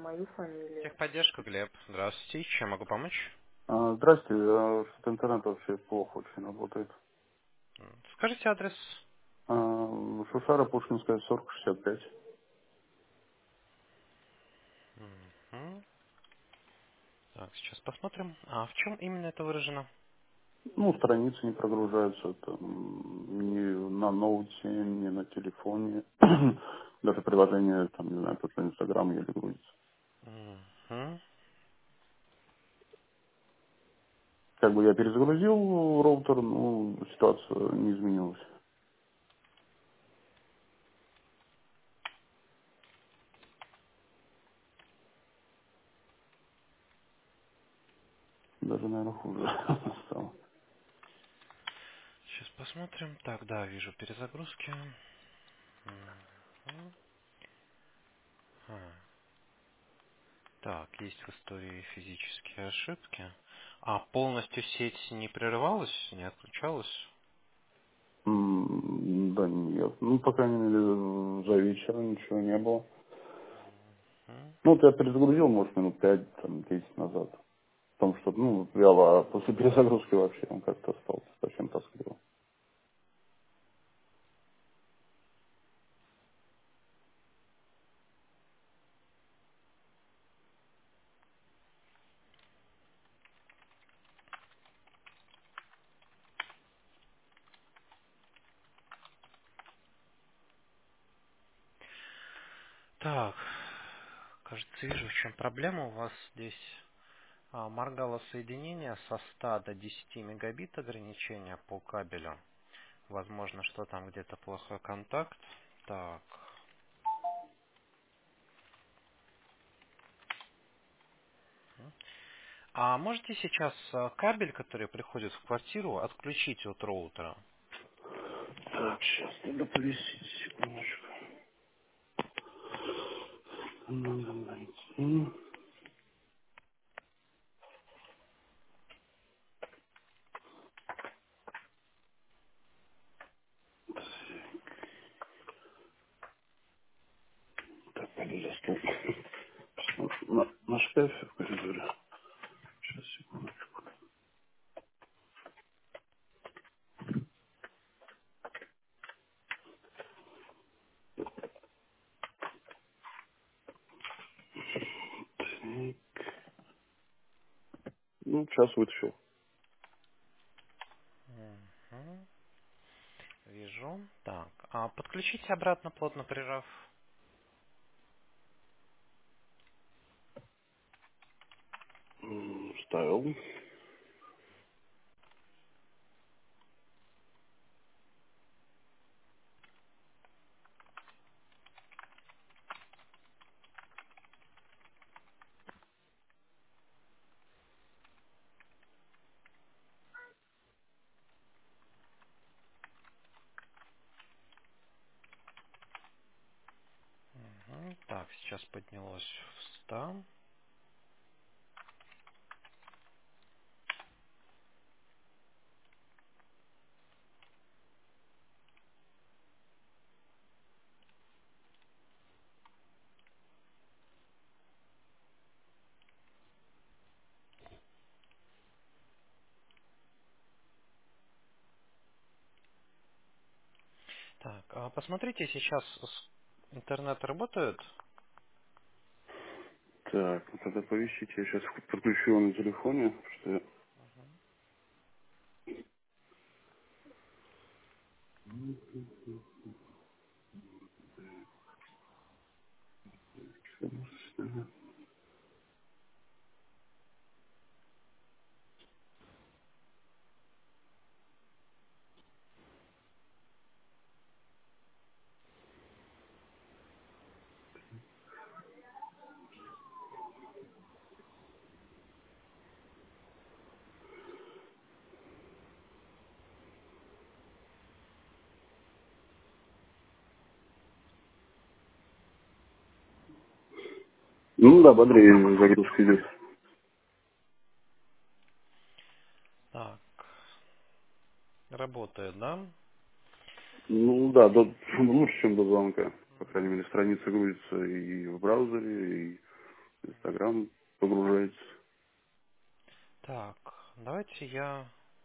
мою фамилию. Техподдержка, Глеб. Здравствуйте. Чем могу помочь? Здрасте, что-то интернет вообще плохо очень работает. Скажите адрес. Шушара, Пушкинская, 4065. Мгм. Так, сейчас посмотрим. А в чем именно это выражено? Ну, страницы не прогружаются, это ни на ноуте, ни на телефоне. Даже приложение, там, не знаю, тот же Инстаграм еле грузится. Мгм. Как бы я перезагрузил роутер, ну, ситуация не изменилась. Даже, наверное, хуже стало. Сейчас посмотрим. Так, да, вижу перезагрузки. Мгм. А, Так, есть в истории физические ошибки. А полностью сеть не прерывалась, не отключалась? Да нет, ну, по крайней мере, за вечер ничего не было. Мгм. Ну, вот я перезагрузил, может, минут 5, там, 10 назад. Потому что, ну, вяло, а после перезагрузки вообще он как-то стал совсем тоскливо. Так, кажется, вижу, в чем проблема. У вас здесь моргало соединение со 100 до 10 мегабит ограничения по кабелю. Возможно, что там где-то плохой контакт. Так. А можете сейчас кабель, который приходит в квартиру, отключить от роутера? Так, сейчас надо повесить, секундочку. Надо найти. Так, пойду за стол. На шкафе в коридоре. Сейчас, секунду. Так, ну, сейчас вытащил. Мгм. Вижу. Так. А подключите обратно, плотно прижав. Вставил. Мгм. Так, сейчас поднялось в 100. Так, а посмотрите, сейчас интернет работает. Так, вот тогда повесите. Я сейчас подключу его на телефоне, что я... Ну да, бодрее загрузка идет. Так, работает, да? Ну да, лучше, чем до звонка. По крайней мере, страница грузится и в браузере, программ погружается. Так, давайте я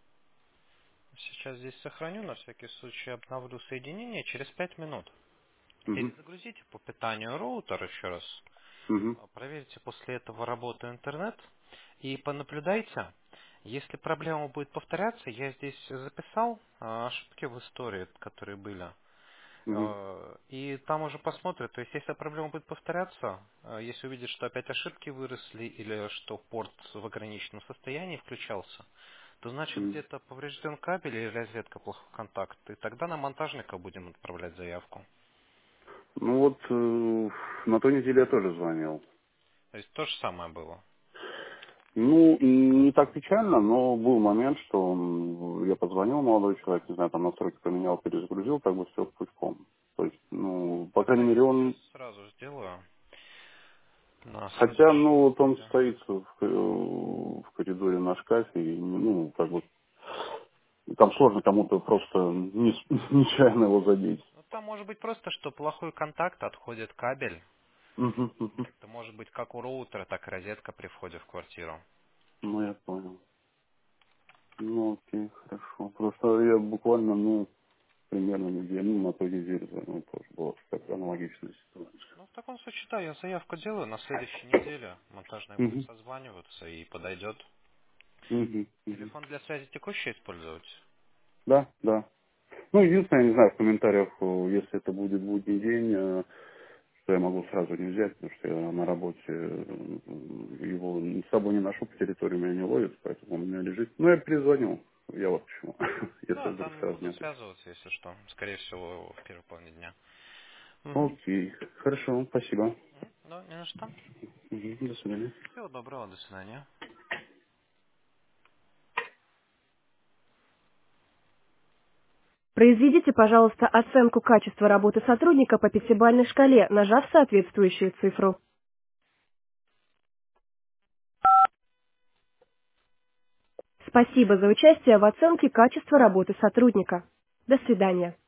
сейчас здесь сохраню, на всякий случай обновлю соединение через 5 минут. Угу. Перезагрузите по питанию роутер еще раз. Угу. Проверьте после этого работу интернет и понаблюдайте. Если проблема будет повторяться, я здесь записал ошибки в истории, которые были. Угу. И там уже посмотрят. То есть, если проблема будет повторяться, если увидят, что опять ошибки выросли или что порт в ограниченном состоянии включался, то значит Угу. где-то поврежден кабель или розетка плохо в контакт. И тогда на монтажника будем отправлять заявку. Ну вот на той неделе я тоже звонил. То есть то же самое было. Ну, не так печально, но был момент, что я позвонил, молодой человек, не знаю, там настройки поменял, перезагрузил, как бы все пучком. То есть, ну, по Тогда крайней я мере, сейчас он... сразу сделаю на Хотя, следующей ну, вот он неделе. стоит в коридоре на шкафе, и, ну, как бы, там сложно кому-то просто нечаянно его задеть. Ну, там может быть просто, что плохой контакт, отходит кабель. Мгм, мгм. Это может быть как у роутера, так и розетка при входе в квартиру. Ну, я понял. Ну, окей, хорошо. Просто я буквально, ну, примерно неделю, ну, на той неделе звонил, тоже была такая аналогичная ситуация. Ну, в таком случае, да, я заявку делаю на следующей неделе. Монтажный будет Мгм, созваниваться и подойдет. мгм, мгм. Телефон для связи текущий использовать? Да, да. Ну, единственное, я не знаю, в комментариях, если это будет будний день, что я могу сразу не взять, потому что я на работе его с собой не ношу, по территории меня не ловит, поэтому он у меня лежит. Ну, я перезвоню. Я вот почему. Если Да, вдруг там сразу не буду отвечу. связываться, если что. Скорее всего, в первой половине дня. Угу. Окей. Хорошо, спасибо. Да, не на что. Мгм, до свидания. Всего доброго, до свидания. Произведите, пожалуйста, оценку качества работы сотрудника по пятибалльной шкале, нажав соответствующую цифру. Спасибо за участие в оценке качества работы сотрудника. До свидания.